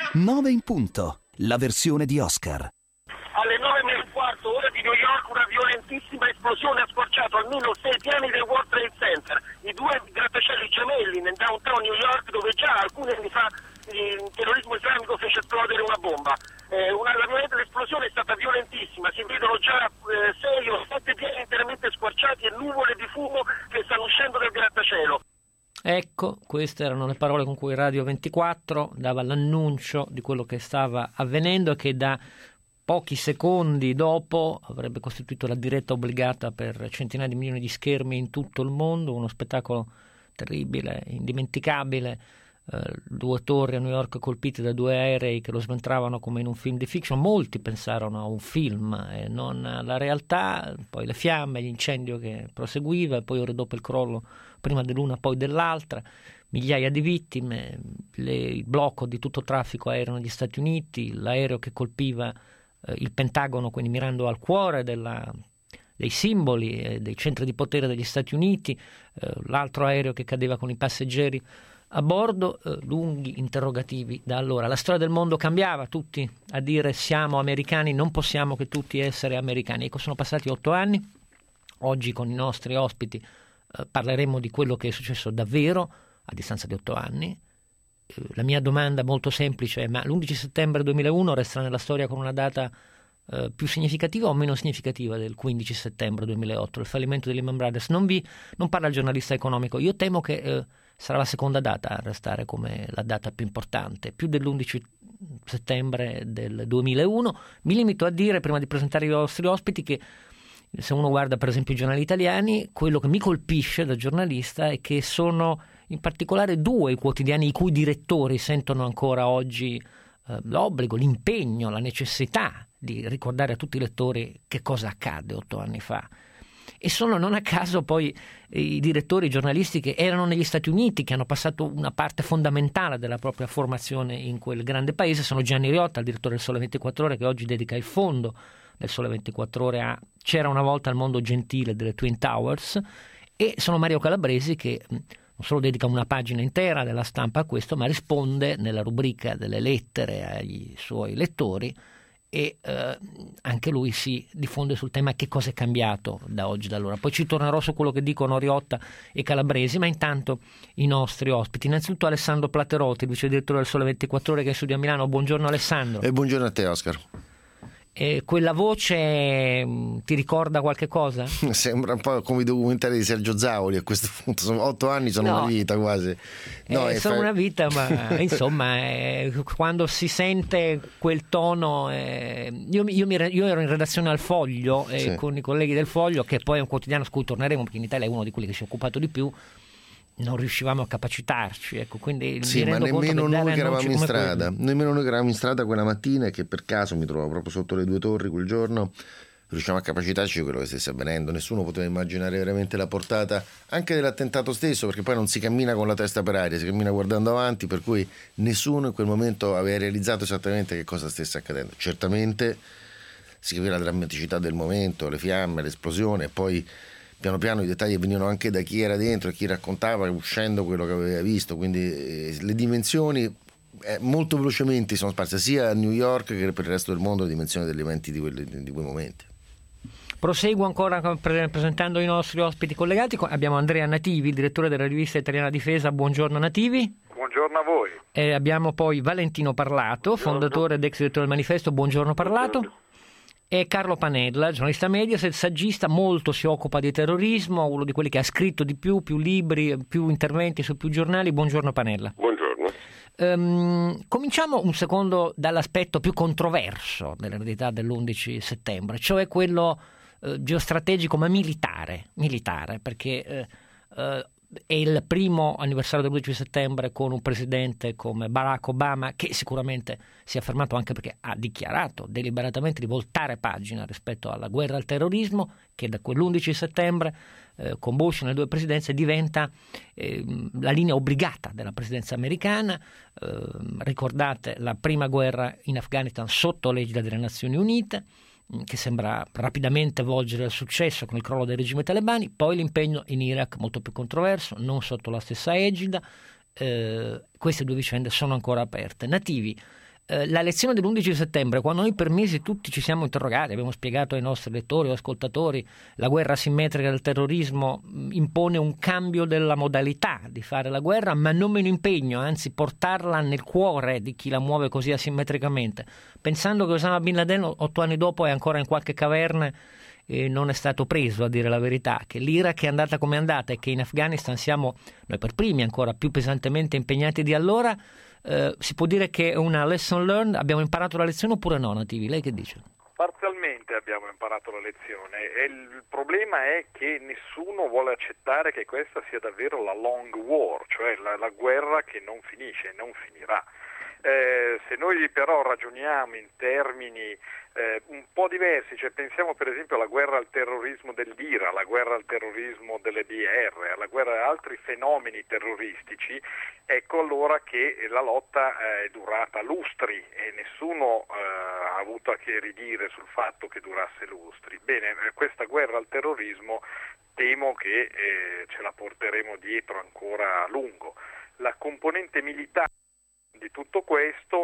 9 in punto, la versione di Oscar. Alle 9:15, ora di New York, una violentissima esplosione ha scorciato almeno 6 piani del World Trade Center, i due grattacieli gemelli nel downtown New York, dove già alcuni anni fa il terrorismo islamico fece esplodere una bomba. L'esplosione è stata violentissima, si vedono già 6 o 7 piani interamente squarciati e nuvole di fumo che stanno uscendo dal grattacielo. Ecco, queste erano le parole con cui Radio 24 dava l'annuncio di quello che stava avvenendo e che da pochi secondi dopo avrebbe costituito la diretta obbligata per centinaia di milioni di schermi in tutto il mondo, uno spettacolo terribile, indimenticabile. 2 torri a New York colpite da 2 aerei che lo sventravano come in un film di fiction. Molti pensarono a un film e non alla realtà. Poi le fiamme, l'incendio che proseguiva, poi ore dopo il crollo prima dell'una poi dell'altra, migliaia di vittime, il blocco di tutto traffico aereo negli Stati Uniti, l'aereo che colpiva il Pentagono, quindi mirando al cuore dei simboli e dei centri di potere degli Stati Uniti, l'altro aereo che cadeva con i passeggeri a bordo, lunghi interrogativi da allora. La storia del mondo cambiava, tutti a dire siamo americani, non possiamo che tutti essere americani. Ecco, sono passati 8 anni, oggi con i nostri ospiti parleremo di quello che è successo davvero a distanza di 8 anni. La mia domanda molto semplice è: ma l'11 settembre 2001 resterà nella storia con una data più significativa o meno significativa del 15 settembre 2008, il fallimento di Lehman Brothers? Non parla il giornalista economico. Io temo che sarà la seconda data a restare come la data più importante, più dell'11 settembre del 2001. Mi limito a dire, prima di presentare i vostri ospiti, che se uno guarda per esempio i giornali italiani, quello che mi colpisce da giornalista è che sono in particolare 2 i quotidiani i cui direttori sentono ancora oggi l'obbligo, l'impegno, la necessità di ricordare a tutti i lettori che cosa accadde 8 anni fa. E sono non a caso poi i direttori, i giornalisti che erano negli Stati Uniti, che hanno passato una parte fondamentale della propria formazione in quel grande paese. Sono Gianni Riotta, il direttore del Sole 24 Ore, che oggi dedica il fondo del Sole 24 Ore a C'era una volta il mondo gentile delle Twin Towers, e sono Mario Calabresi, che non solo dedica una pagina intera della Stampa a questo, ma risponde nella rubrica delle lettere ai suoi lettori, e anche lui si diffonde sul tema che cosa è cambiato da oggi, da allora. Poi ci tornerò su quello che dicono Riotta e Calabresi, ma intanto i nostri ospiti. Innanzitutto Alessandro Platerotti, vice direttore del Sole 24 Ore, che è in studio a Milano. Buongiorno Alessandro. E buongiorno a te, Oscar. Quella voce ti ricorda qualche cosa? Sembra un po' come i documentari di Sergio Zavoli a questo punto. Sono 8 anni, sono una vita quasi. Sono una vita, ma insomma quando si sente quel tono, io ero in redazione al Foglio, sì, con i colleghi del Foglio, che poi è un quotidiano su cui torneremo, perché in Italia è uno di quelli che si è occupato di più. Non riuscivamo a capacitarci, ecco, quindi sì, ma nemmeno noi che eravamo in strada, quella mattina, e che per caso mi trovavo proprio sotto le 2 torri quel giorno, riusciamo a capacitarci di quello che stesse avvenendo. Nessuno poteva immaginare veramente la portata anche dell'attentato stesso, perché poi non si cammina con la testa per aria, si cammina guardando avanti, per cui nessuno in quel momento aveva realizzato esattamente che cosa stesse accadendo. Certamente si capiva la drammaticità del momento, le fiamme, l'esplosione, e poi piano piano i dettagli venivano anche da chi era dentro e chi raccontava uscendo quello che aveva visto, quindi le dimensioni molto velocemente sono sparse sia a New York che per il resto del mondo, le dimensioni degli eventi di quei momenti. Proseguo ancora presentando i nostri ospiti collegati. Abbiamo Andrea Nativi, direttore della rivista italiana Difesa. Buongiorno Nativi. Buongiorno a voi. Abbiamo poi Valentino Parlato, fondatore ed ex direttore del Manifesto. Buongiorno Parlato. Buongiorno. E Carlo Panella, giornalista Mediaset, saggista, molto si occupa di terrorismo, uno di quelli che ha scritto di più libri, più interventi su più giornali. Buongiorno Panella. Buongiorno. Cominciamo un secondo dall'aspetto più controverso dell'eredità dell'11 settembre, cioè quello geostrategico ma militare, perché è il primo anniversario del 11 settembre con un presidente come Barack Obama, che sicuramente si è affermato anche perché ha dichiarato deliberatamente di voltare pagina rispetto alla guerra al terrorismo, che da quell'11 settembre con Bush nelle 2 presidenze diventa la linea obbligata della presidenza americana. Ricordate la prima guerra in Afghanistan sotto l'egida delle Nazioni Unite, che sembra rapidamente volgere al successo con il crollo dei regimi talebani, poi l'impegno in Iraq molto più controverso, non sotto la stessa egida. Queste 2 vicende sono ancora aperte. Nativi, la lezione dell'11 settembre, quando noi per mesi tutti ci siamo interrogati, abbiamo spiegato ai nostri lettori o ascoltatori, la guerra asimmetrica del terrorismo impone un cambio della modalità di fare la guerra, ma non meno impegno, anzi portarla nel cuore di chi la muove così asimmetricamente, pensando che Osama Bin Laden 8 anni dopo è ancora in qualche caverna e non è stato preso, a dire la verità, che l'Iraq è andata come è andata e che in Afghanistan siamo noi per primi ancora più pesantemente impegnati di allora. Si può dire che è una lesson learned? Abbiamo imparato la lezione oppure no, Nativi? Lei che dice? Parzialmente abbiamo imparato la lezione e il problema è che nessuno vuole accettare che questa sia davvero la long war, cioè la guerra che non finisce e non finirà. Se noi però ragioniamo in termini un po' diversi, cioè pensiamo per esempio alla guerra al terrorismo dell'IRA, alla guerra al terrorismo delle BR, alla guerra a altri fenomeni terroristici, ecco allora che la lotta è durata lustri e nessuno ha avuto a che ridire sul fatto che durasse lustri. Bene, questa guerra al terrorismo temo che ce la porteremo dietro ancora a lungo. La componente militare di tutto questo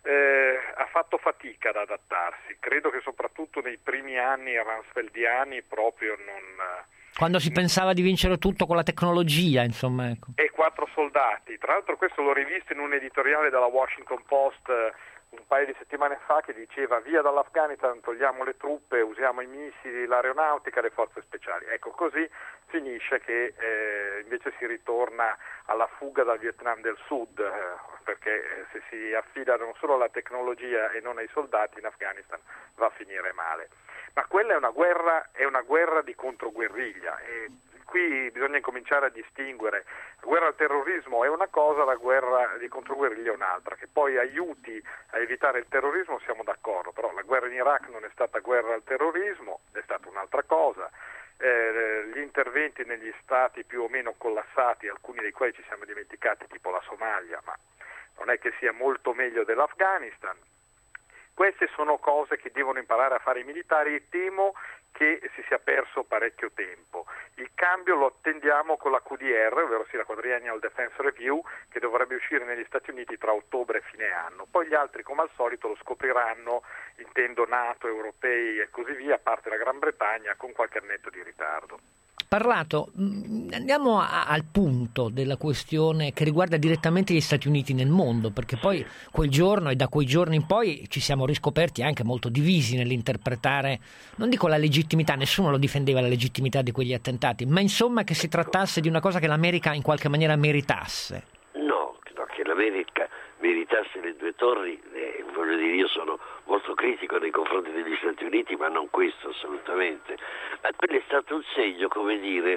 ha fatto fatica ad adattarsi, credo che soprattutto nei primi anni rumsfeldiani proprio non... Quando si pensava di vincere tutto con la tecnologia, insomma. Ecco. E 4 soldati, tra l'altro questo l'ho rivisto in un editoriale della Washington Post un paio di settimane fa che diceva via dall'Afghanistan, togliamo le truppe, usiamo i missili, l'aeronautica, le forze speciali. Ecco, così finisce che invece si ritorna alla fuga dal Vietnam del Sud, perché se si affida non solo alla tecnologia e non ai soldati in Afghanistan va a finire male. Ma quella è una guerra di controguerriglia e qui bisogna cominciare a distinguere. La guerra al terrorismo è una cosa, la guerra di controguerriglia è un'altra. Che poi aiuti a evitare il terrorismo siamo d'accordo, però la guerra in Iraq non è stata guerra al terrorismo, è stata un'altra cosa. Gli interventi negli stati più o meno collassati, alcuni dei quali ci siamo dimenticati, tipo la Somalia, ma non è che sia molto meglio dell'Afghanistan. Queste sono cose che devono imparare a fare i militari e temo che si sia perso parecchio tempo. Il cambio lo attendiamo con la QDR, ovvero la Quadriennial Defense Review, che dovrebbe uscire negli Stati Uniti tra ottobre e fine anno. Poi gli altri, come al solito, lo scopriranno, intendo NATO, europei e così via, a parte la Gran Bretagna, con qualche annetto di ritardo. Parlato, andiamo al punto della questione che riguarda direttamente gli Stati Uniti nel mondo, perché poi quel giorno e da quei giorni in poi ci siamo riscoperti anche molto divisi nell'interpretare, non dico la legittimità, nessuno lo difendeva la legittimità di quegli attentati, ma insomma che si trattasse di una cosa che l'America in qualche maniera meritasse. No, che l'America meritasse le 2 torri, voglio dire, io sono molto critico nei confronti degli Stati Uniti, ma non questo assolutamente. Ma quello è stato un segno, come dire,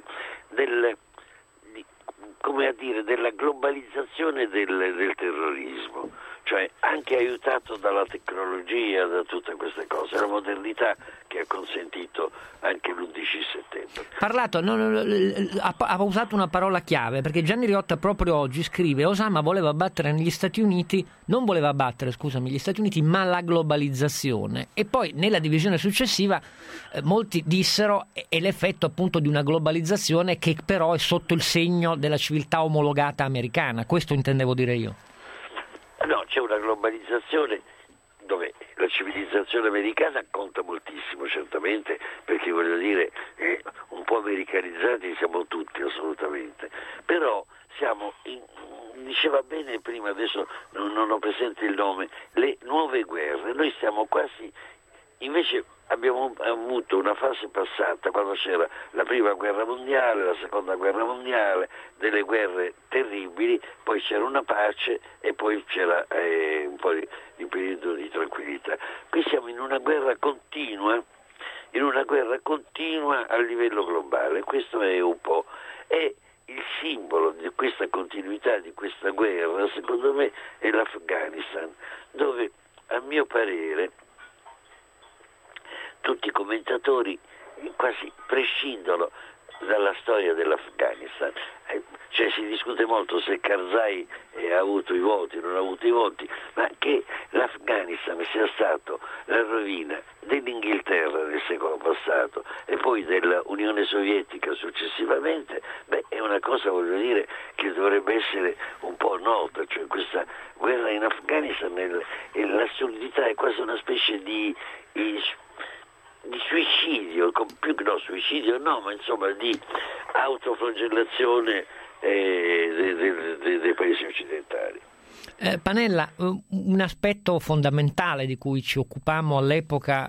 della globalizzazione del terrorismo, cioè anche aiutato dalla tecnologia, da tutte queste cose, la modernità che ha consentito anche l'11 settembre. Parlato, ha usato una parola chiave, perché Gianni Riotta proprio oggi scrive: Osama voleva battere negli Stati Uniti, non voleva battere, scusami, gli Stati Uniti, ma la globalizzazione. E poi nella divisione successiva molti dissero è l'effetto appunto di una globalizzazione che però è sotto il segno della civiltà omologata americana. Questo intendevo dire io. No, c'è una globalizzazione dove la civilizzazione americana conta moltissimo, certamente, perché voglio dire, un po' americanizzati siamo tutti assolutamente, però siamo, diceva bene prima, adesso non ho presente il nome, le nuove guerre, noi stiamo quasi, invece abbiamo avuto una fase passata quando c'era la prima guerra mondiale, la seconda guerra mondiale, delle guerre terribili, poi c'era una pace e poi c'era un po' di periodo di tranquillità. Qui siamo in una guerra continua a livello globale, questo è un po', è il simbolo di questa continuità, di questa guerra, secondo me, è l'Afghanistan, dove a mio parere tutti i commentatori quasi prescindono dalla storia dell'Afghanistan. cioè si discute molto se Karzai ha avuto i voti o non ha avuto i voti, ma che l'Afghanistan sia stato la rovina dell'Inghilterra nel secolo passato e poi dell'Unione Sovietica successivamente, è una cosa, voglio dire, che dovrebbe essere un po' nota, cioè questa guerra in Afghanistan, l'assurdità è quasi una specie di suicidio, suicidio no, ma insomma di autoflagellazione dei paesi occidentali. Panella, un aspetto fondamentale di cui ci occupammo all'epoca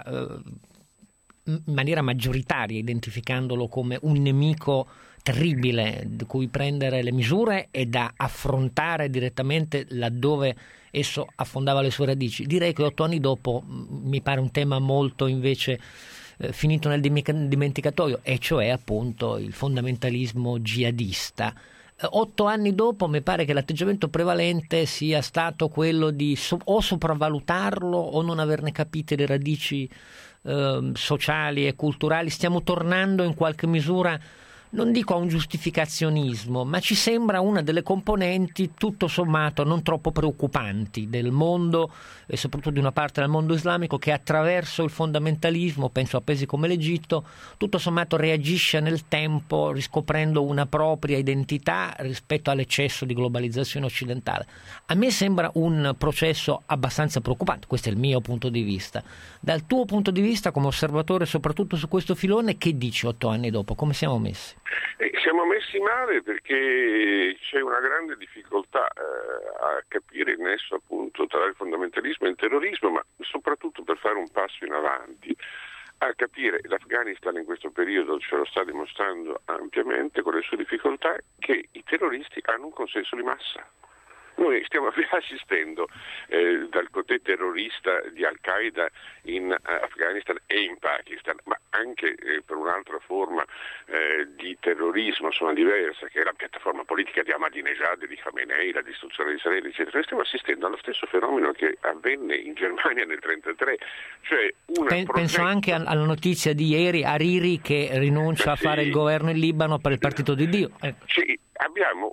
in maniera maggioritaria, identificandolo come un nemico terribile di cui prendere le misure e da affrontare direttamente laddove esso affondava le sue radici. Direi che 8 anni dopo mi pare un tema molto invece finito nel dimenticatoio, e cioè appunto il fondamentalismo jihadista. 8 anni dopo mi pare che l'atteggiamento prevalente sia stato quello di o sopravvalutarlo o non averne capite le radici sociali e culturali. Stiamo tornando in qualche misura, non dico a un giustificazionismo, ma ci sembra una delle componenti tutto sommato non troppo preoccupanti del mondo, e soprattutto di una parte del mondo islamico, che attraverso il fondamentalismo, penso a paesi come l'Egitto, tutto sommato reagisce nel tempo riscoprendo una propria identità rispetto all'eccesso di globalizzazione occidentale. A me sembra un processo abbastanza preoccupante, questo è il mio punto di vista. Dal tuo punto di vista come osservatore soprattutto su questo filone, che dici 8 anni dopo? Come siamo messi? Siamo messi male perché c'è una grande difficoltà a capire il nesso appunto tra il fondamentalismo e il terrorismo, ma soprattutto per fare un passo in avanti, a capire l'Afghanistan in questo periodo ce lo sta dimostrando ampiamente con le sue difficoltà, che i terroristi hanno un consenso di massa. Noi stiamo assistendo dal côté terrorista di Al-Qaeda in Afghanistan e in Pakistan, ma anche per un'altra forma di terrorismo, insomma diversa, che è la piattaforma politica di Ahmadinejad, di Khamenei, la distruzione di Israele, eccetera. Noi stiamo assistendo allo stesso fenomeno che avvenne in Germania nel 1933, cioè penso anche alla notizia di ieri, Hariri che rinuncia a fare il governo in Libano per il partito di Dio. Sì, abbiamo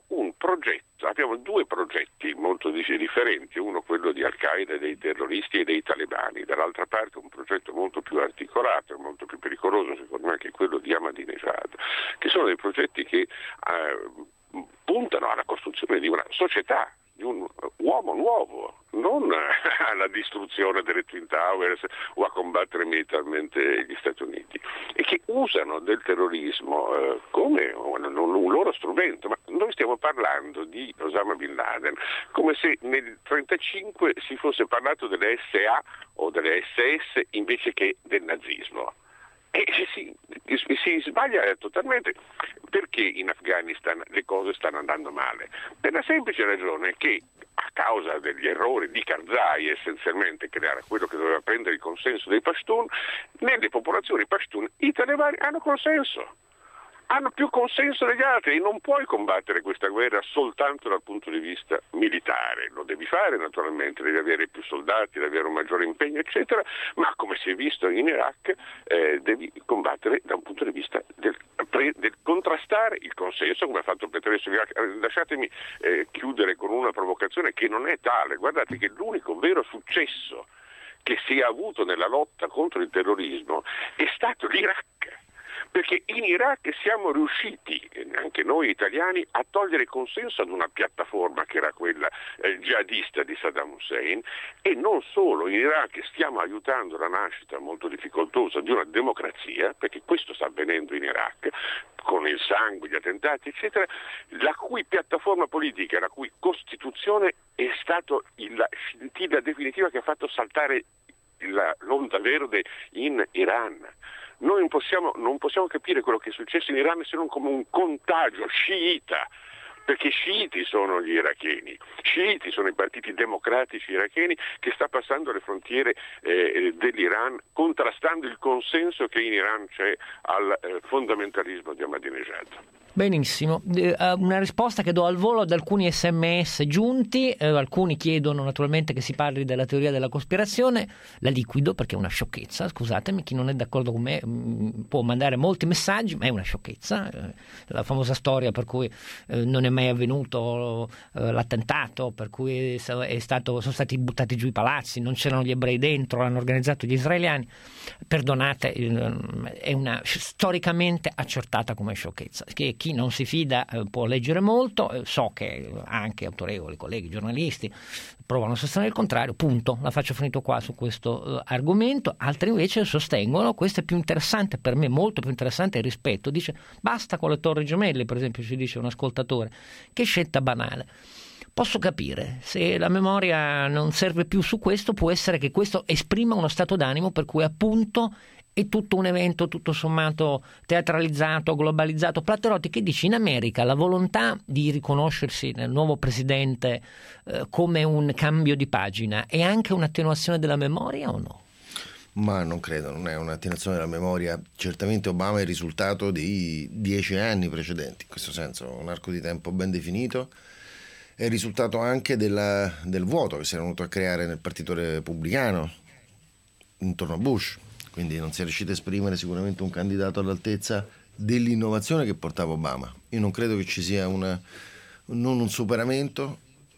due progetti molto differenti, uno quello di Al-Qaeda, dei terroristi e dei talebani, dall'altra parte un progetto molto più articolato e molto più pericoloso secondo me che quello di Ahmadinejad, che sono dei progetti che puntano alla costruzione di una società, di un uomo nuovo, non alla distruzione delle Twin Towers o a combattere militarmente gli Stati Uniti, e che usano del terrorismo come un loro strumento. Ma noi stiamo parlando di Osama Bin Laden come se nel 1935 si fosse parlato delle SA o delle SS invece che del nazismo. E si sbaglia totalmente. Perché in Afghanistan le cose stanno andando male? Per la semplice ragione che a causa degli errori di Karzai, essenzialmente, che era quello che doveva prendere il consenso dei Pashtun, nelle popolazioni Pashtun i talebani hanno consenso. Hanno più consenso degli altri, e non puoi combattere questa guerra soltanto dal punto di vista militare. Lo devi fare naturalmente, devi avere più soldati, devi avere un maggiore impegno eccetera, ma come si è visto in Iraq devi combattere da un punto di vista del contrastare il consenso, come ha fatto Petraeus in Iraq. Lasciatemi chiudere con una provocazione che non è tale. Guardate che l'unico vero successo che si è avuto nella lotta contro il terrorismo è stato l'Iraq. Perché in Iraq siamo riusciti, anche noi italiani, a togliere consenso ad una piattaforma che era quella jihadista di Saddam Hussein, e non solo, in Iraq stiamo aiutando la nascita molto difficoltosa di una democrazia, perché questo sta avvenendo in Iraq, con il sangue, gli attentati, eccetera, la cui piattaforma politica, la cui Costituzione è stata la scintilla definitiva che ha fatto saltare l'onda verde in Iran. Noi non possiamo capire quello che è successo in Iran se non come un contagio sciita, perché sciiti sono gli iracheni, sciiti sono i partiti democratici iracheni, che sta passando alle frontiere dell'Iran, contrastando il consenso che in Iran c'è al fondamentalismo di Ahmadinejad. Benissimo, una risposta che do al volo ad alcuni SMS giunti, alcuni chiedono naturalmente che si parli della teoria della cospirazione, la liquido perché è una sciocchezza, scusatemi, chi non è d'accordo con me può mandare molti messaggi, ma è una sciocchezza, la famosa storia per cui non è mai avvenuto l'attentato, per cui sono stati buttati giù i palazzi, non c'erano gli ebrei dentro, l'hanno organizzato gli israeliani, perdonate, è una storicamente accertata come sciocchezza, che chi non si fida può leggere molto, so che anche autorevoli colleghi giornalisti provano a sostenere il contrario, punto, la faccio finito qua su questo argomento. Altri invece sostengono, questo è più interessante per me, molto più interessante, il rispetto, dice basta con le torri gemelle, per esempio, ci dice un ascoltatore, che scelta banale. Posso capire, se la memoria non serve più su questo, può essere che questo esprima uno stato d'animo per cui appunto è tutto un evento tutto sommato teatralizzato, globalizzato. Platterotti, che dici, in America la volontà di riconoscersi nel nuovo presidente come un cambio di pagina è anche un'attenuazione della memoria o no? Ma non credo, non è un'attenuazione della memoria. Certamente Obama è il risultato dei 10 anni precedenti, in questo senso un arco di tempo ben definito. È il risultato anche del vuoto che si era venuto a creare nel partito repubblicano intorno a Bush. Quindi non si è riuscito a esprimere sicuramente un candidato all'altezza dell'innovazione che portava Obama. Io non credo che ci sia non un superamento.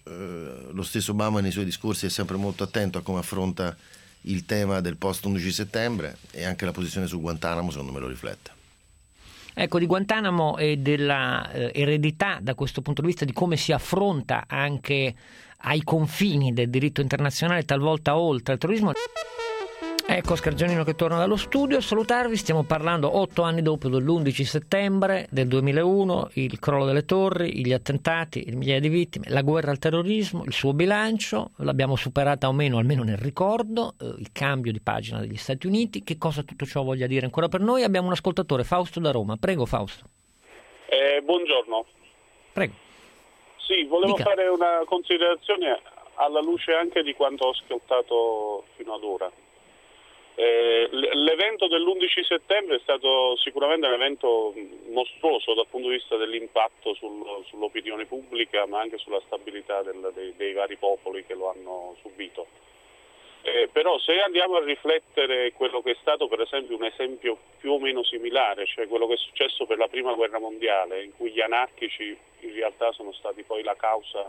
Lo stesso Obama nei suoi discorsi è sempre molto attento a come affronta il tema del post 11 settembre e anche la posizione su Guantanamo secondo me lo riflette. Ecco, di Guantanamo e della eredità da questo punto di vista, di come si affronta anche ai confini del diritto internazionale, talvolta oltre il terrorismo. Ecco Scargianino che torna dallo studio a salutarvi. Stiamo parlando 8 anni dopo dell'11 settembre del 2001, il crollo delle torri, gli attentati, le migliaia di vittime, la guerra al terrorismo, il suo bilancio, l'abbiamo superata o meno, almeno nel ricordo, il cambio di pagina degli Stati Uniti. Che cosa tutto ciò voglia dire ancora per noi? Abbiamo un ascoltatore, Fausto da Roma. Prego Fausto. Buongiorno. Prego. Sì, volevo fare una considerazione alla luce anche di quanto ho ascoltato fino ad ora. L'evento dell'11 settembre è stato sicuramente un evento mostruoso dal punto di vista dell'impatto sull'opinione pubblica, ma anche sulla stabilità dei vari popoli che lo hanno subito. Però se andiamo a riflettere quello che è stato per esempio un esempio più o meno similare, cioè quello che è successo per la prima guerra mondiale, in cui gli anarchici in realtà sono stati poi la causa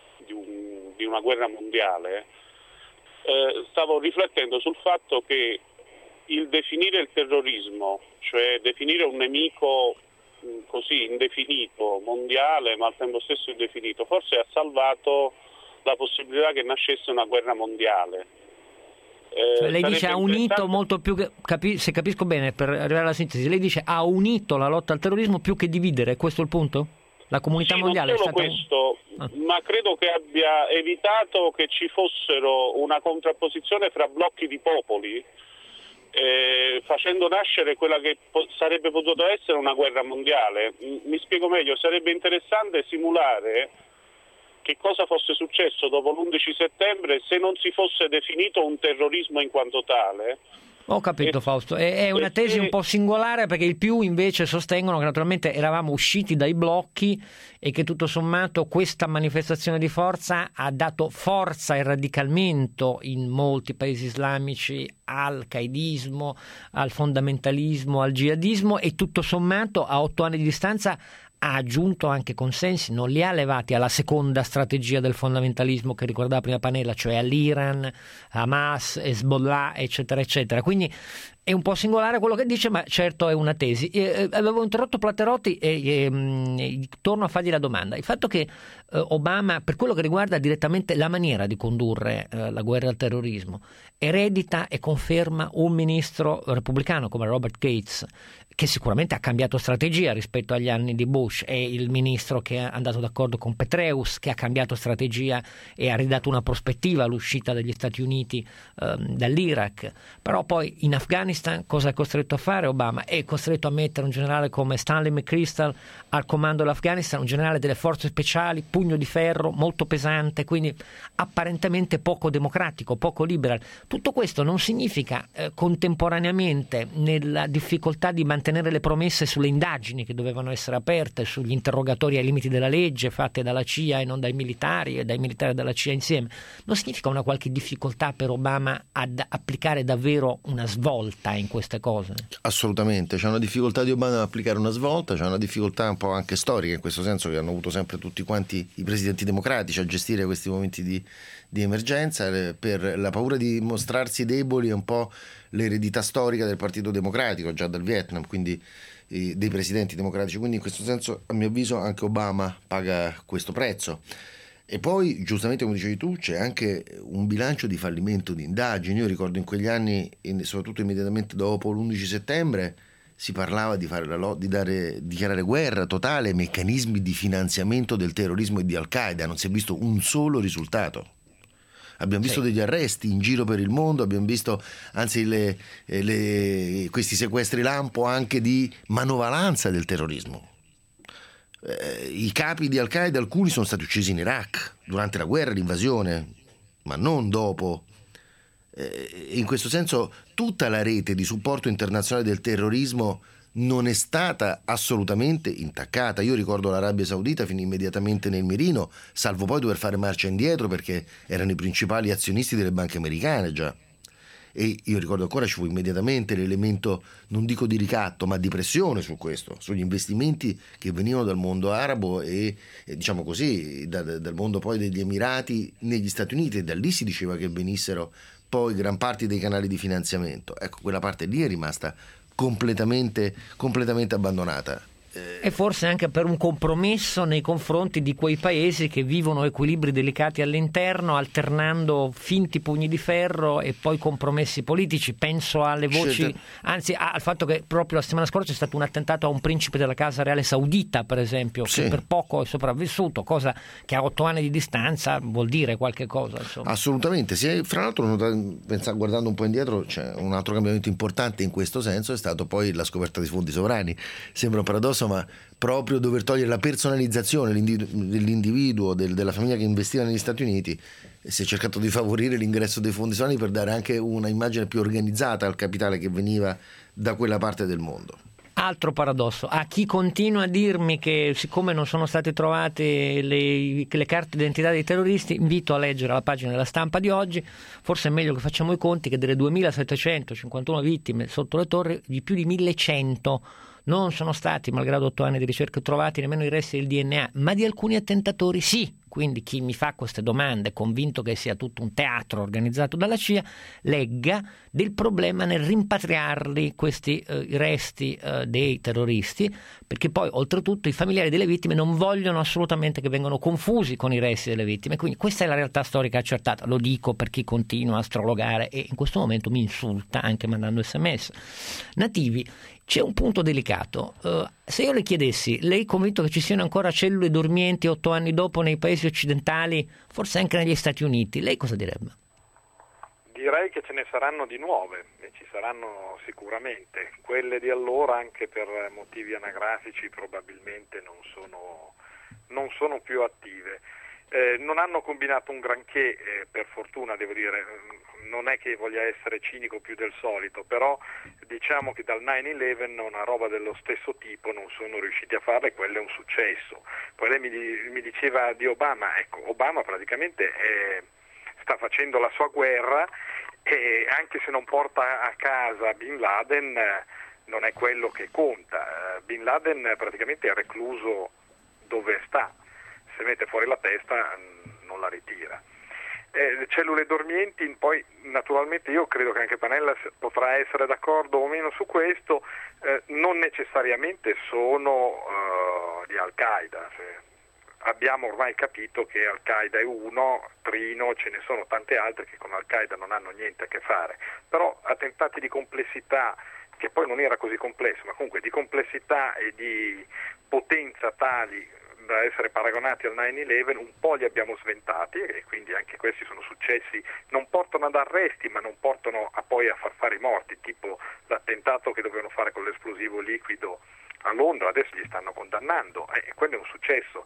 di una guerra mondiale, stavo riflettendo sul fatto che il definire il terrorismo, cioè definire un nemico così indefinito, mondiale, ma al tempo stesso indefinito, forse ha salvato la possibilità che nascesse una guerra mondiale. Cioè lei dice ha unito molto più che, se capisco bene, per arrivare alla sintesi, lei dice ha unito la lotta al terrorismo più che dividere, è questo il punto? La comunità mondiale non solo è stata questo, ma credo che abbia evitato che ci fossero una contrapposizione fra blocchi di popoli, facendo nascere quella che sarebbe potuta essere una guerra mondiale. Mi spiego meglio, sarebbe interessante simulare che cosa fosse successo dopo l'11 settembre se non si fosse definito un terrorismo in quanto tale. Ho capito Fausto, è una tesi un po' singolare perché il più invece sostengono che naturalmente eravamo usciti dai blocchi e che tutto sommato questa manifestazione di forza ha dato forza e radicamento in molti paesi islamici al qaedismo, al fondamentalismo, al jihadismo e tutto sommato a 8 anni di distanza ha aggiunto anche consensi, non li ha levati alla seconda strategia del fondamentalismo che ricordava prima Panella, cioè all'Iran, Hamas, Hezbollah, eccetera, eccetera. Quindi è un po' singolare quello che dice, ma certo è una tesi. Avevo interrotto Platterotti e torno a fargli la domanda. Il fatto che Obama, per quello che riguarda direttamente la maniera di condurre la guerra al terrorismo, eredita e conferma un ministro repubblicano come Robert Gates, che sicuramente ha cambiato strategia rispetto agli anni di Bush, è il ministro che è andato d'accordo con Petraeus, che ha cambiato strategia e ha ridato una prospettiva all'uscita degli Stati Uniti dall'Iraq. Però poi in Afghanistan Afghanistan, cosa è costretto a fare Obama? È costretto a mettere un generale come Stanley McChrystal al comando dell'Afghanistan, un generale delle forze speciali, pugno di ferro, molto pesante, quindi apparentemente poco democratico, poco liberal. Tutto questo non significa contemporaneamente, nella difficoltà di mantenere le promesse sulle indagini che dovevano essere aperte, sugli interrogatori ai limiti della legge fatte dalla CIA e non dai militari, e dai militari dalla CIA insieme, non significa una qualche difficoltà per Obama ad applicare davvero una svolta in queste cose? Assolutamente, c'è una difficoltà di Obama ad applicare una svolta, c'è una difficoltà un po' anche storica, in questo senso, che hanno avuto sempre tutti quanti i presidenti democratici a gestire questi momenti di emergenza, per la paura di mostrarsi deboli, è un po' l'eredità storica del Partito Democratico già dal Vietnam, quindi dei presidenti democratici, quindi in questo senso a mio avviso anche Obama paga questo prezzo. E poi, giustamente come dicevi tu, c'è anche un bilancio di fallimento di indagini. Io ricordo in quegli anni, soprattutto immediatamente dopo l'11 settembre, si parlava di dichiarare guerra totale ai meccanismi di finanziamento del terrorismo e di Al-Qaeda. Non si è visto un solo risultato. Abbiamo visto degli arresti in giro per il mondo, abbiamo visto anzi questi sequestri lampo anche di manovalanza del terrorismo. I capi di Al-Qaeda, alcuni sono stati uccisi in Iraq durante la guerra, l'invasione, ma non dopo. In questo senso tutta la rete di supporto internazionale del terrorismo non è stata assolutamente intaccata. Io ricordo l'Arabia Saudita finì immediatamente nel mirino, salvo poi dover fare marcia indietro perché erano i principali azionisti delle banche americane già. E io ricordo ancora ci fu immediatamente l'elemento, non dico di ricatto, ma di pressione su questo, sugli investimenti che venivano dal mondo arabo e diciamo così dal mondo poi degli Emirati negli Stati Uniti, e da lì si diceva che venissero poi gran parte dei canali di finanziamento. Ecco, quella parte lì è rimasta completamente abbandonata. E forse anche per un compromesso nei confronti di quei paesi che vivono equilibri delicati all'interno, alternando finti pugni di ferro e poi compromessi politici. Penso alle voci, anzi al fatto che proprio la settimana scorsa c'è stato un attentato a un principe della casa reale saudita, per esempio, che per poco è sopravvissuto, cosa che a 8 anni di distanza vuol dire qualche cosa, insomma. Assolutamente, fra l'altro guardando un po' indietro c'è un altro cambiamento importante in questo senso, è stato poi la scoperta dei fondi sovrani. Sembra un paradosso, ma proprio dover togliere la personalizzazione dell'individuo, della famiglia che investiva negli Stati Uniti, si è cercato di favorire l'ingresso dei fondi sovrani per dare anche una immagine più organizzata al capitale che veniva da quella parte del mondo. Altro paradosso, a chi continua a dirmi che siccome non sono state trovate le carte d'identità dei terroristi, invito a leggere la pagina della Stampa di oggi. Forse è meglio che facciamo i conti, che delle 2.751 vittime sotto le torri, di più di 1.100 non sono stati, malgrado 8 anni di ricerca, trovati nemmeno i resti del DNA, ma di alcuni attentatori sì. Quindi chi mi fa queste domande, convinto che sia tutto un teatro organizzato dalla CIA, legga del problema nel rimpatriarli questi resti dei terroristi, perché poi oltretutto i familiari delle vittime non vogliono assolutamente che vengano confusi con i resti delle vittime. Quindi questa è la realtà storica accertata. Lo dico per chi continua a astrologare e in questo momento mi insulta anche mandando SMS. Nativi, c'è un punto delicato. Se io le chiedessi, lei è convinto che ci siano ancora cellule dormienti 8 anni dopo nei paesi occidentali, forse anche negli Stati Uniti, lei cosa direbbe? Direi che ce ne saranno di nuove, e ci saranno sicuramente. Quelle di allora, anche per motivi anagrafici, probabilmente non sono più attive. Non hanno combinato un granché, per fortuna devo dire, non è che voglia essere cinico più del solito, però diciamo che dal 9/11 una roba dello stesso tipo non sono riusciti a farla, e quello è un successo. Poi lei mi diceva di Obama, ecco, Obama praticamente sta facendo la sua guerra, e anche se non porta a casa Bin Laden non è quello che conta. Bin Laden praticamente è recluso dove sta, se mette fuori la testa non la ritira. Cellule dormienti, poi naturalmente io credo che anche Pannella potrà essere d'accordo o meno su questo, non necessariamente sono di Al-Qaeda. Abbiamo ormai capito che Al-Qaeda è uno, Trino, ce ne sono tante altre che con Al-Qaeda non hanno niente a che fare, però attentati di complessità, che poi non era così complesso, ma comunque di complessità e di potenza tali da essere paragonati al 9/11, un po' li abbiamo sventati e quindi anche questi sono successi, non portano ad arresti ma non portano poi a far fare i morti, tipo l'attentato che dovevano fare con l'esplosivo liquido a Londra, adesso li stanno condannando, quello è un successo.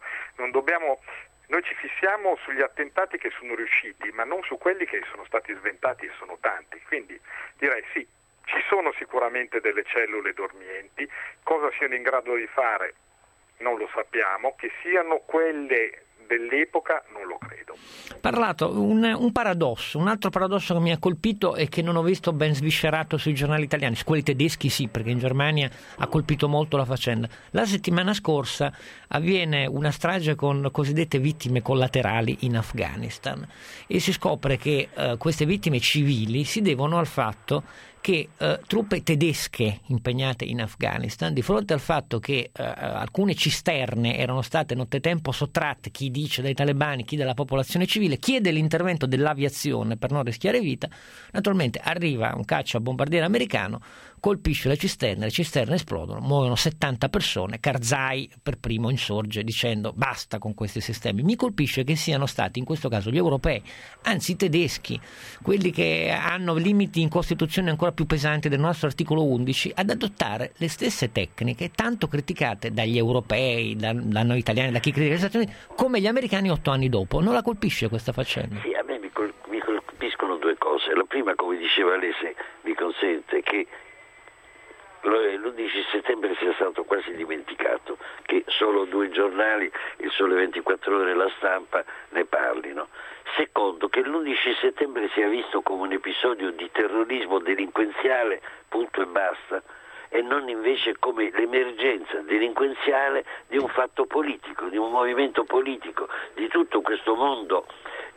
Noi ci fissiamo sugli attentati che sono riusciti, ma non su quelli che sono stati sventati, e sono tanti. Quindi direi sì, ci sono sicuramente delle cellule dormienti, cosa siano in grado di fare non lo sappiamo, che siano quelle dell'epoca non lo credo. Parlato un paradosso, un altro paradosso che mi ha colpito e che non ho visto ben sviscerato sui giornali italiani, su quelli tedeschi sì, perché in Germania ha colpito molto la faccenda. La settimana scorsa avviene una strage con cosiddette vittime collaterali in Afghanistan e si scopre che queste vittime civili si devono al fatto che truppe tedesche impegnate in Afghanistan, di fronte al fatto che alcune cisterne erano state nottetempo sottratte, chi dice dai talebani, chi dalla popolazione civile, chiede l'intervento dell'aviazione per non rischiare vita, naturalmente arriva un cacciabombardiere americano, colpisce le cisterne esplodono, muoiono 70 persone, Karzai per primo insorge dicendo basta con questi sistemi. Mi colpisce che siano stati in questo caso gli europei, anzi i tedeschi, quelli che hanno limiti in Costituzione ancora più pesanti del nostro articolo 11, ad adottare le stesse tecniche tanto criticate dagli europei, da noi italiani, da chi critica gli Stati Uniti, come gli americani 8 anni dopo. Non la colpisce questa faccenda? Sì, a me mi colpiscono due cose. La prima, come diceva lei, se mi consente, che l'11 settembre sia stato quasi dimenticato, che solo 2 giornali, il Sole 24 Ore e La Stampa, ne parlino. Secondo, che l'11 settembre sia visto come un episodio di terrorismo delinquenziale, punto e basta, e non invece come l'emergenza delinquenziale di un fatto politico, di un movimento politico, di tutto questo mondo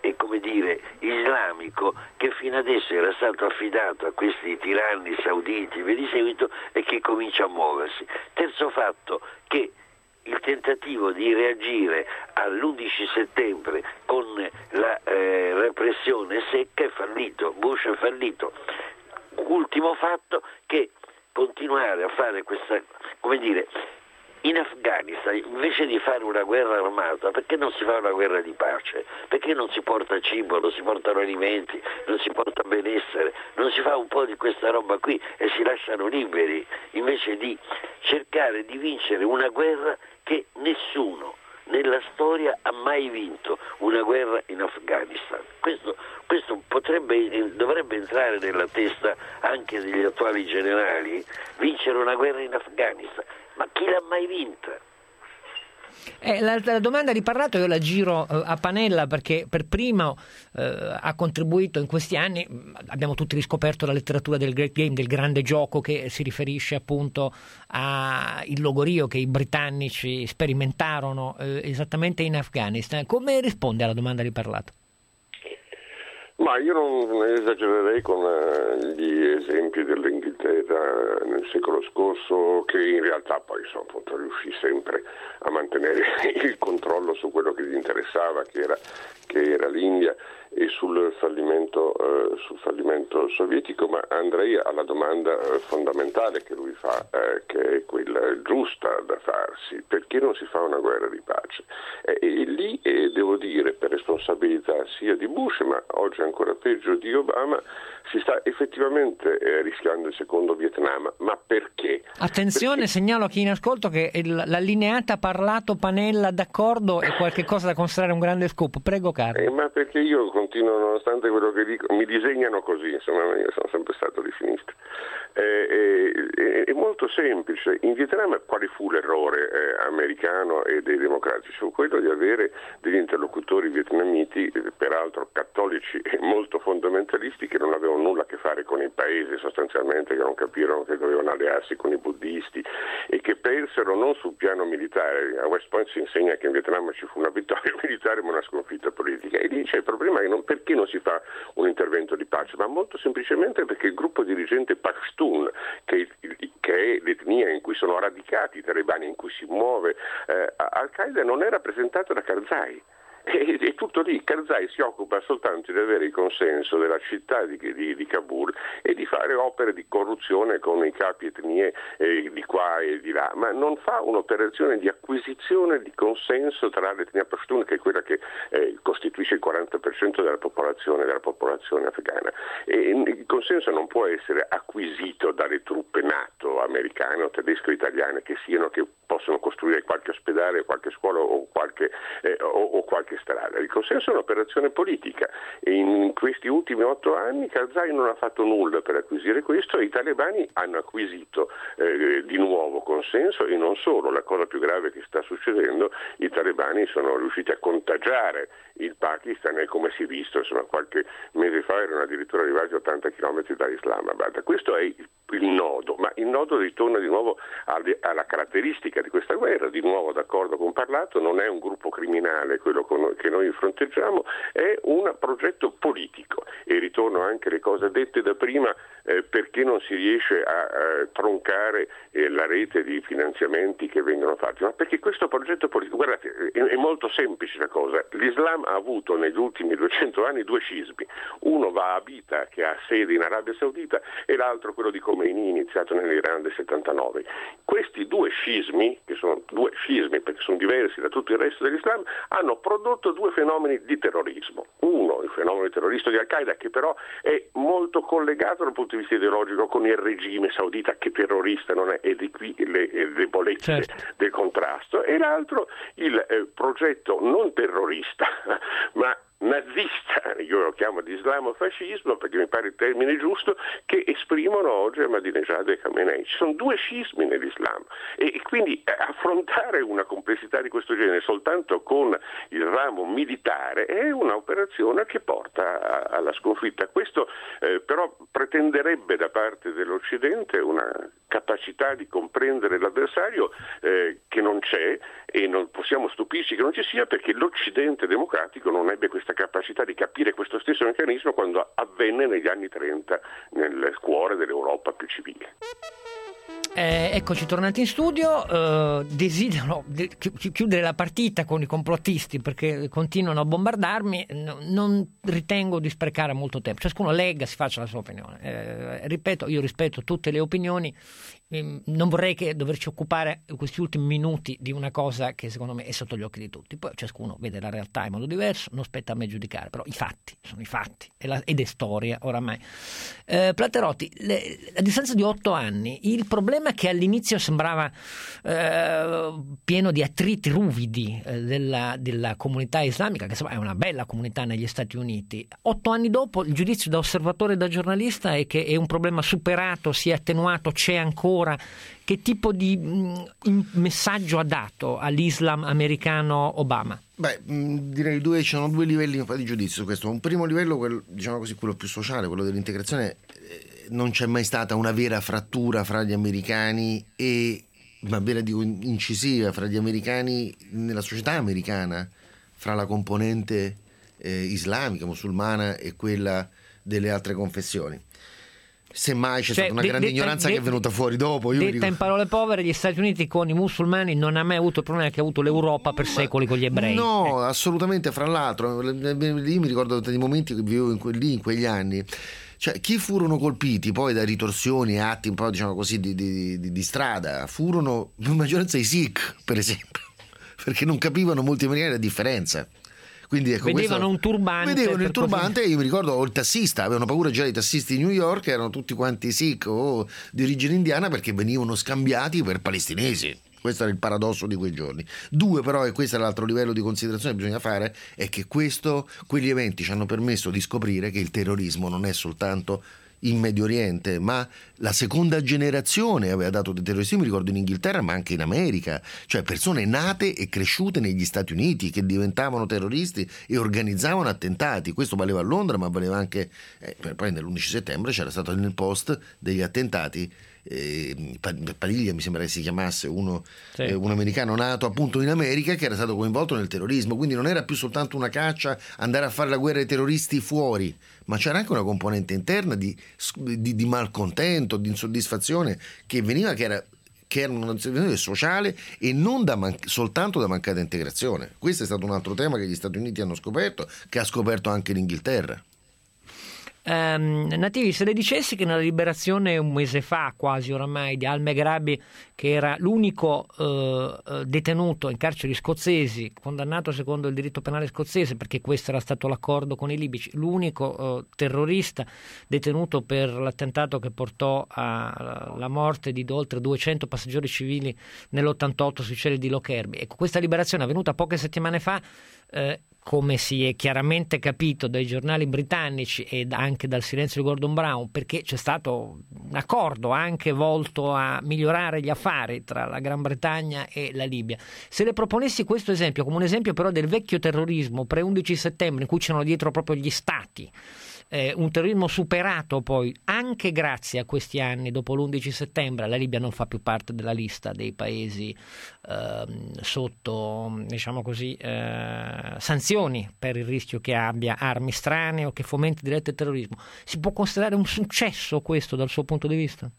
islamico che fino adesso era stato affidato a questi tiranni sauditi e via di seguito e che comincia a muoversi. Terzo fatto, che il tentativo di reagire all'11 settembre con la repressione secca è fallito, Bush è fallito. Ultimo fatto, che continuare a fare questa, in Afghanistan, invece di fare una guerra armata, perché non si fa una guerra di pace? Perché non si porta cibo, non si portano alimenti, non si porta benessere, non si fa un po' di questa roba qui e si lasciano liberi, invece di cercare di vincere una guerra che nessuno nella storia ha mai vinto, una guerra in Afghanistan. Questo dovrebbe entrare nella testa anche degli attuali generali, vincere una guerra in Afghanistan. Ma chi l'ha mai vinta? La domanda di Parlato io la giro a Panella, perché per primo ha contribuito in questi anni, abbiamo tutti riscoperto la letteratura del Great Game, del grande gioco, che si riferisce appunto al logorio che i britannici sperimentarono esattamente in Afghanistan. Come risponde alla domanda di Parlato? Ma io non esagererei con gli esempi dell'Inghilterra nel secolo scorso, che in realtà poi riuscì sempre a mantenere il controllo su quello che gli interessava, che era l'India, e sul fallimento sovietico, ma andrei alla domanda fondamentale che lui fa, che è quella giusta da farsi: perché non si fa una guerra di pace? E lì devo dire, per responsabilità sia di Bush, ma oggi ancora peggio di Obama, si sta effettivamente rischiando il secondo Vietnam. Ma perché? Attenzione, perché... segnalo a chi in ascolto che l'allineata Parlato Panella d'accordo è qualche cosa da considerare un grande scoop. Prego, Carlo. Ma perché io continuo, nonostante quello che dico, mi disegnano così, insomma, io sono sempre stato di sinistra. È molto semplice. In Vietnam quale fu l'errore americano e dei democratici? Fu quello di avere degli interlocutori vietnamiti, peraltro cattolici e molto fondamentalisti, che non avevano nulla a che fare con il paese, sostanzialmente, che non capirono che dovevano allearsi con i buddisti e che persero non sul piano militare. A West Point si insegna che in Vietnam ci fu una vittoria militare ma una sconfitta politica, e lì c'è il problema che perché non si fa un intervento di pace, ma molto semplicemente perché il gruppo dirigente Pashtun, che è l'etnia in cui sono radicati i talebani, in cui si muove Al-Qaeda, non è rappresentato da Karzai. è tutto lì. Karzai si occupa soltanto di avere il consenso della città di Kabul e di fare opere di corruzione con i capi etnie di qua e di là, ma non fa un'operazione di acquisizione di consenso tra l'etnia Pashtun, che è quella che costituisce il 40% della popolazione afghana. E il consenso non può essere acquisito dalle truppe NATO, americane o tedesche o italiane che possono costruire qualche ospedale, qualche scuola o qualche strada. Il consenso è un'operazione politica e in questi ultimi 8 anni Karzai non ha fatto nulla per acquisire questo e i talebani hanno acquisito di nuovo consenso, e non solo. La cosa più grave che sta succedendo, i talebani sono riusciti a contagiare il Pakistan, e come si è visto, insomma, qualche mese fa erano addirittura arrivati a 80 km da Islamabad. Questo è il nodo, ma il nodo ritorna di nuovo alla caratteristica di questa guerra, di nuovo d'accordo con Parlato, non è un gruppo criminale quello che noi fronteggiamo, è un progetto politico, e ritorno anche alle cose dette da prima, perché non si riesce a troncare la rete di finanziamenti che vengono fatti, ma perché questo progetto politico, guardate, è molto semplice la cosa. L'Islam ha avuto negli ultimi 200 anni 2 scismi, uno Wahhabita che ha sede in Arabia Saudita e l'altro quello di Khomeini, iniziato nell'Iran del 79. Questi 2 scismi, che sono 2 scismi perché sono diversi da tutto il resto dell'Islam, hanno prodotto 2 fenomeni di terrorismo. Uno, il fenomeno terrorista di Al-Qaeda, che però è molto collegato dal punto di vista ideologico con il regime saudita, che terrorista non è, e di qui le debolezze del contrasto, e l'altro il progetto non terrorista ma nazista, io lo chiamo di islamofascismo perché mi pare il termine giusto, che esprimono oggi Ahmadinejad e Khamenei. Ci sono 2 scismi nell'Islam e quindi affrontare una complessità di questo genere soltanto con il ramo militare è un'operazione che porta alla sconfitta. Questo però pretenderebbe da parte dell'Occidente una capacità di comprendere l'avversario che non c'è, e non possiamo stupirci che non ci sia, perché l'Occidente democratico non ebbe questa capacità di capire questo stesso meccanismo quando avvenne negli anni 30 nel cuore dell'Europa più civile. Eccoci tornati in studio. Desidero chiudere la partita con i complottisti perché continuano a bombardarmi. Non ritengo di sprecare molto tempo, ciascuno legga, si faccia la sua opinione. Ripeto, io rispetto tutte le opinioni, non vorrei che doverci occupare questi ultimi minuti di una cosa che secondo me è sotto gli occhi di tutti. Poi ciascuno vede la realtà in modo diverso, non spetta a me giudicare, però i fatti sono i fatti ed è storia oramai. Platerotti, a distanza di 8 anni, il problema che all'inizio sembrava pieno di attriti ruvidi della comunità islamica, che insomma è una bella comunità negli Stati Uniti, 8 anni dopo il giudizio da osservatore e da giornalista è che è un problema superato, si è attenuato, c'è ancora. Che tipo di messaggio ha dato all'Islam americano Obama? Direi ci sono 2 livelli di giudizio su questo. Un primo livello, quello più sociale, quello dell'integrazione. Non c'è mai stata una vera frattura fra gli americani incisiva fra gli americani nella società americana, fra la componente islamica, musulmana e quella delle altre confessioni. Semmai c'è stata una grande ignoranza che è venuta fuori dopo. In parole povere, gli Stati Uniti con i musulmani non ha mai avuto il problema che ha avuto l'Europa per secoli con gli ebrei. No, assolutamente. Fra l'altro, lì mi ricordo dei momenti che vivevo in quegli anni. Cioè, chi furono colpiti poi da ritorsioni e atti un po' così di strada furono in maggioranza i Sikh, per esempio, perché non capivano molti americani la differenza. Quindi, vedevano un turbante. Vedevano il turbante e io mi ricordo il tassista, avevano paura già i tassisti di New York, erano tutti quanti Sikh o di origine indiana perché venivano scambiati per palestinesi. Questo era il paradosso di quei giorni. 2 però, e questo è l'altro livello di considerazione che bisogna fare, è che quegli eventi ci hanno permesso di scoprire che il terrorismo non è soltanto in Medio Oriente, ma la seconda generazione aveva dato dei terroristi, mi ricordo in Inghilterra ma anche in America, cioè persone nate e cresciute negli Stati Uniti che diventavano terroristi e organizzavano attentati. Questo valeva a Londra ma valeva anche poi nell'11 settembre c'era stato nel post degli attentati. Padilla mi sembra che si chiamasse un americano nato appunto in America che era stato coinvolto nel terrorismo, quindi non era più soltanto una caccia andare a fare la guerra ai terroristi fuori, ma c'era anche una componente interna di malcontento, di insoddisfazione che era che era una situazione sociale e non soltanto da mancata integrazione. Questo è stato un altro tema che gli Stati Uniti hanno scoperto, che ha scoperto anche l'Inghilterra. Nativi, se le dicessi che nella liberazione un mese fa quasi oramai di al-Megrabi, che era l'unico detenuto in carceri scozzesi, condannato secondo il diritto penale scozzese, perché questo era stato l'accordo con i libici, l'unico terrorista detenuto per l'attentato che portò alla morte di oltre 200 passeggeri civili nell'88 sui cieli di Lockerbie. Ecco, questa liberazione è avvenuta poche settimane fa, come si è chiaramente capito dai giornali britannici ed anche dal silenzio di Gordon Brown, perché c'è stato un accordo anche volto a migliorare gli affari tra la Gran Bretagna e la Libia. Se le proponessi questo esempio come un esempio però del vecchio terrorismo pre-11 settembre, in cui c'erano dietro proprio gli stati, un terrorismo superato poi anche grazie a questi anni dopo l'11 settembre, la Libia non fa più parte della lista dei paesi sotto, diciamo così, sanzioni per il rischio che abbia armi strane o che fomenti diretto il terrorismo. Si può considerare un successo questo dal suo punto di vista?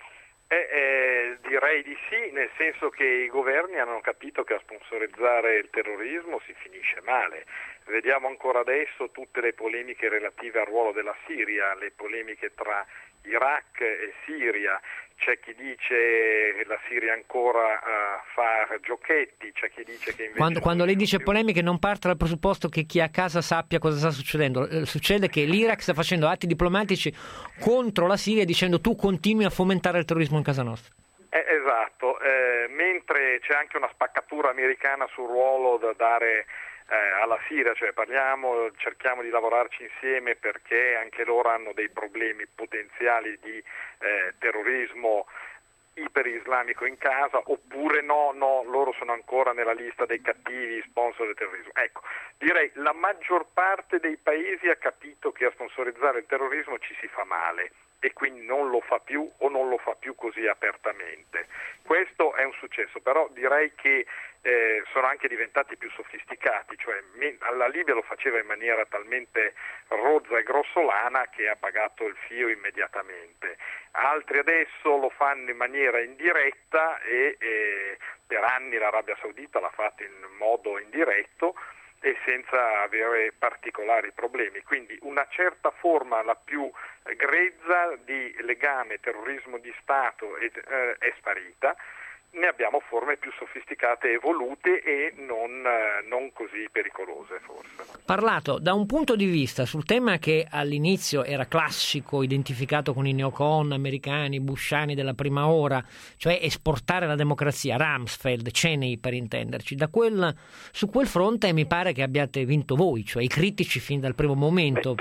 Direi di sì, nel senso che i governi hanno capito che a sponsorizzare il terrorismo si finisce male. Vediamo ancora adesso tutte le polemiche relative al ruolo della Siria, le polemiche tra Iraq e Siria. C'è chi dice la Siria ancora fa giochetti, c'è chi dice che invece... Quando lei dice polemiche non parte dal presupposto che chi a casa sappia cosa sta succedendo. Succede che l'Iraq sta facendo atti diplomatici contro la Siria dicendo tu continui a fomentare il terrorismo in casa nostra. Esatto, mentre c'è anche una spaccatura americana sul ruolo da dare alla Siria, cioè cerchiamo di lavorarci insieme perché anche loro hanno dei problemi potenziali di terrorismo iperislamico in casa, oppure no, loro sono ancora nella lista dei cattivi sponsor del terrorismo. Ecco, direi la maggior parte dei paesi ha capito che a sponsorizzare il terrorismo ci si fa male e quindi non lo fa più o non lo fa più così apertamente. Questo è un successo, però direi che sono anche diventati più sofisticati, cioè la Libia lo faceva in maniera talmente rozza e grossolana che ha pagato il fio immediatamente. Altri adesso lo fanno in maniera indiretta e per anni l'Arabia Saudita l'ha fatto in modo indiretto e senza avere particolari problemi, quindi una certa forma, la più grezza, di legame terrorismo di Stato è sparita. Ne abbiamo forme più sofisticate e evolute e non così pericolose forse. Parlato da un punto di vista sul tema che all'inizio era classico, identificato con i neocon americani, busciani della prima ora, cioè esportare la democrazia, Rumsfeld, Cheney per intenderci, su quel fronte mi pare che abbiate vinto voi, cioè i critici fin dal primo momento.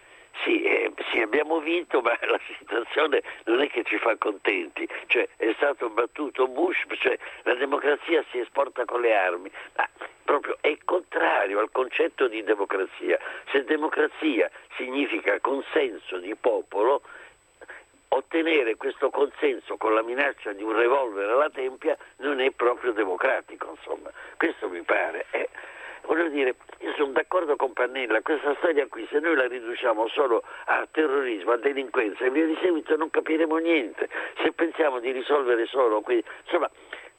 Sì, abbiamo vinto, ma la situazione non è che ci fa contenti, cioè è stato battuto Bush, cioè la democrazia si esporta con le armi, ma proprio è contrario al concetto di democrazia. Se democrazia significa consenso di popolo, ottenere questo consenso con la minaccia di un revolver alla tempia non è proprio democratico, insomma, questo mi pare. Voglio dire, io sono d'accordo con Pannella, questa storia qui, se noi la riduciamo solo a terrorismo, a delinquenza e via di seguito, non capiremo niente. Se pensiamo di risolvere solo qui, insomma,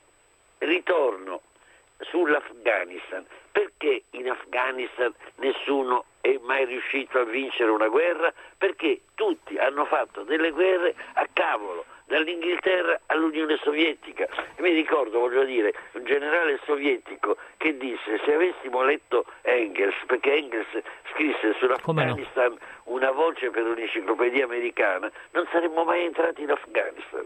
ritorno sull'Afghanistan. Perché in Afghanistan nessuno è mai riuscito a vincere una guerra? Perché tutti hanno fatto delle guerre a cavolo, dall'Inghilterra all'Unione Sovietica. E mi ricordo, voglio dire, un generale sovietico che disse: se avessimo letto Engels, perché Engels scrisse sull'Afghanistan una voce per un'enciclopedia americana, non saremmo mai entrati in Afghanistan.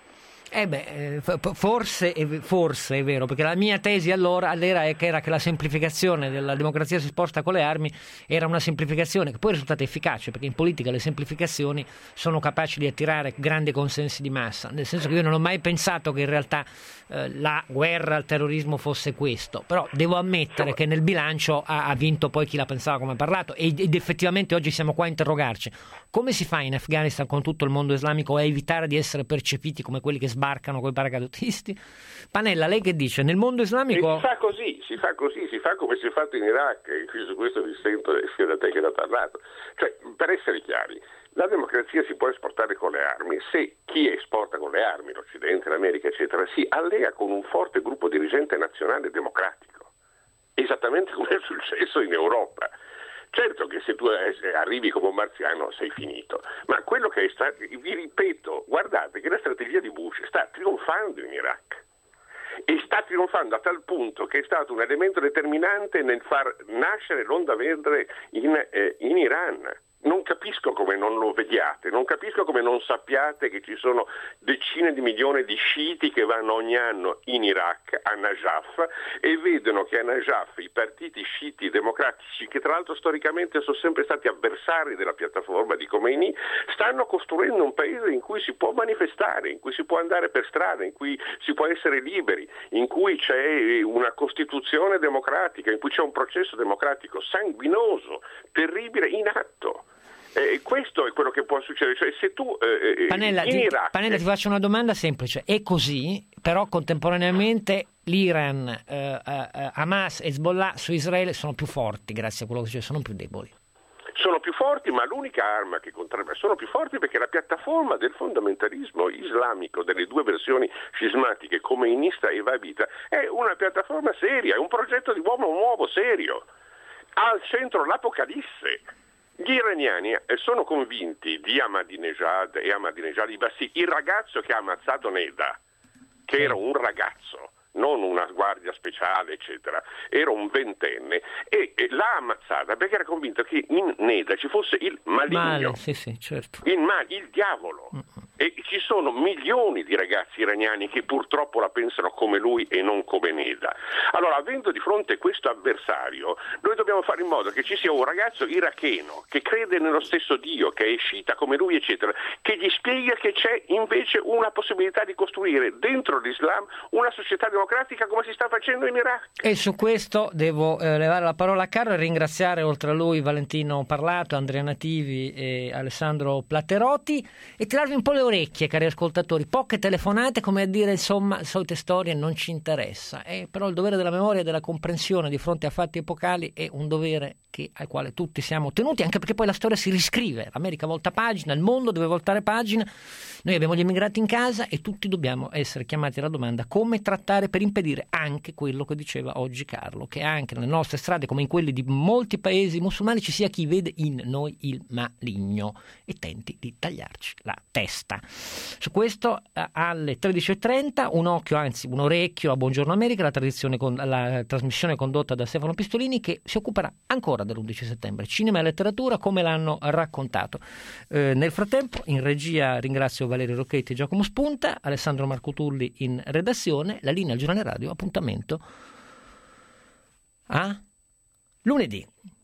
Forse è vero, perché la mia tesi allora era che la semplificazione della democrazia si sposta con le armi era una semplificazione che poi è risultata efficace, perché in politica le semplificazioni sono capaci di attirare grandi consensi di massa, nel senso che io non ho mai pensato che in realtà la guerra al terrorismo fosse questo, però devo ammettere che nel bilancio ha vinto poi chi la pensava, come ha parlato, ed effettivamente oggi siamo qua a interrogarci: come si fa in Afghanistan con tutto il mondo islamico a evitare di essere percepiti come quelli che sbarcano coi paracadutisti? Pannella, lei che dice? Nel mondo islamico si fa come si è fatto in Iraq, e qui su questo mi sento sia da te che da parlato. Cioè, per essere chiari, La democrazia si può esportare con le armi se chi esporta con le armi, l'Occidente, l'America, eccetera, si allega con un forte gruppo dirigente nazionale democratico, esattamente come è successo in Europa. Certo che se tu arrivi come un marziano sei finito, ma quello che è stato, vi ripeto, guardate che la strategia di Bush sta trionfando in Iraq. E sta trionfando a tal punto che è stato un elemento determinante nel far nascere l'onda verde in Iran. Non capisco come non lo vediate, non capisco come non sappiate che ci sono decine di milioni di sciiti che vanno ogni anno in Iraq, a Najaf, e vedono che a Najaf i partiti sciiti democratici, che tra l'altro storicamente sono sempre stati avversari della piattaforma di Khomeini, stanno costruendo un paese in cui si può manifestare, in cui si può andare per strada, in cui si può essere liberi, in cui c'è una Costituzione democratica, in cui c'è un processo democratico sanguinoso, terribile, in atto. Questo è quello che può succedere, cioè se tu Pannella, ti faccio una domanda semplice, è così, però contemporaneamente l'Iran, Hamas e Hezbollah su Israele sono più forti grazie a quello che succede, sono più deboli. Sono più forti, ma l'unica arma che sono più forti perché la piattaforma del fondamentalismo islamico delle due versioni scismatiche, khomeinista e wahhabita, è una piattaforma seria, è un progetto di uomo nuovo serio, ha al centro l'apocalisse. Gli iraniani sono convinti di Ahmadinejad e Ahmadinejad Abbasi, il ragazzo che ha ammazzato Neda, che era un ragazzo, non una guardia speciale, eccetera, era un ventenne, e l'ha ammazzata perché era convinto che in Neda ci fosse il maligno, certo. il diavolo. E ci sono milioni di ragazzi iraniani che purtroppo la pensano come lui e non come Neda. Allora, avendo di fronte questo avversario, noi dobbiamo fare in modo che ci sia un ragazzo iracheno che crede nello stesso Dio, che è sciita come lui, eccetera, che gli spiega che c'è invece una possibilità di costruire dentro l'Islam una società democratica come si sta facendo in Iraq. E su questo devo levare la parola a Carlo e ringraziare oltre a lui Valentino Parlato, Andrea Nativi e Alessandro Platterotti, e tirarvi un po' le orecchie, cari ascoltatori, poche telefonate, come a dire, insomma, solite storie non ci interessa, però il dovere della memoria e della comprensione di fronte a fatti epocali è un dovere al quale tutti siamo tenuti, anche perché poi la storia si riscrive, l'America volta pagina, il mondo deve voltare pagina, noi abbiamo gli immigrati in casa e tutti dobbiamo essere chiamati alla domanda come trattare per impedire anche quello che diceva oggi Carlo, che anche nelle nostre strade come in quelli di molti paesi musulmani ci sia chi vede in noi il maligno e tenti di tagliarci la testa. Su questo alle 13.30 un occhio, anzi un orecchio a Buongiorno America, la trasmissione condotta da Stefano Pistolini, che si occuperà ancora dell'11 settembre, cinema e letteratura come l'hanno raccontato. Nel frattempo in regia ringrazio Valerio Rocchetti e Giacomo Spunta, Alessandro Marcotulli in redazione, la linea al giornale radio, appuntamento a lunedì.